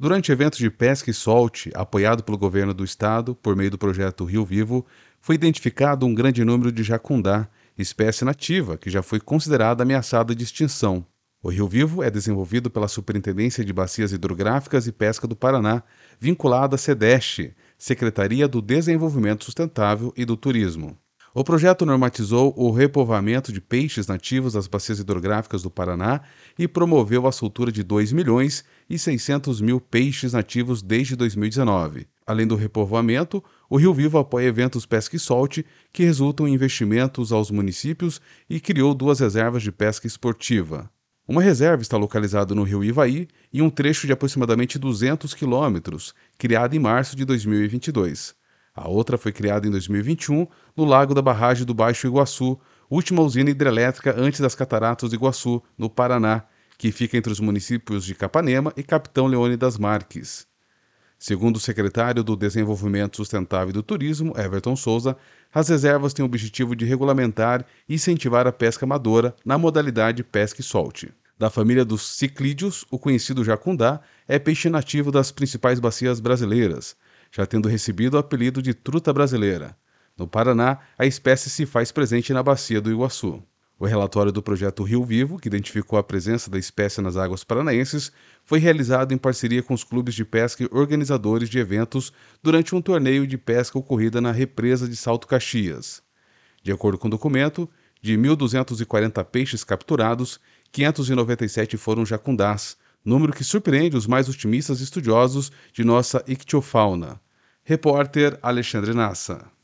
Durante eventos de pesca e solte, apoiado pelo governo do estado, por meio do projeto Rio Vivo, foi identificado um grande número de jacundá, espécie nativa que já foi considerada ameaçada de extinção. O Rio Vivo é desenvolvido pela Superintendência de Bacias Hidrográficas e Pesca do Paraná, vinculada à SEDEST, Secretaria do Desenvolvimento Sustentável e do Turismo. O projeto normatizou o repovoamento de peixes nativos das bacias hidrográficas do Paraná e promoveu a soltura de 2.600.000 peixes nativos desde 2019. Além do repovoamento, o Rio Vivo apoia eventos pesca e solte que resultam em investimentos aos municípios e criou 2 reservas de pesca esportiva. Uma reserva está localizada no rio Ivaí, em um trecho de aproximadamente 200 quilômetros, criada em março de 2022. A outra foi criada em 2021 no Lago da Barragem do Baixo Iguaçu, última usina hidrelétrica antes das Cataratas do Iguaçu, no Paraná, que fica entre os municípios de Capanema e Capitão Leônidas Marques. Segundo o secretário do Desenvolvimento Sustentável e do Turismo, Everton Souza, as reservas têm o objetivo de regulamentar e incentivar a pesca amadora na modalidade pesca e solte. Da família dos ciclídeos, o conhecido jacundá é peixe nativo das principais bacias brasileiras, já tendo recebido o apelido de truta brasileira. No Paraná, a espécie se faz presente na bacia do Iguaçu. O relatório do projeto Rio Vivo, que identificou a presença da espécie nas águas paranaenses, foi realizado em parceria com os clubes de pesca e organizadores de eventos durante um torneio de pesca ocorrida na represa de Salto Caxias. De acordo com o documento, de 1.240 peixes capturados, 597 foram jacundás, número que surpreende os mais otimistas estudiosos de nossa ictiofauna. Repórter Alexandre Nassa.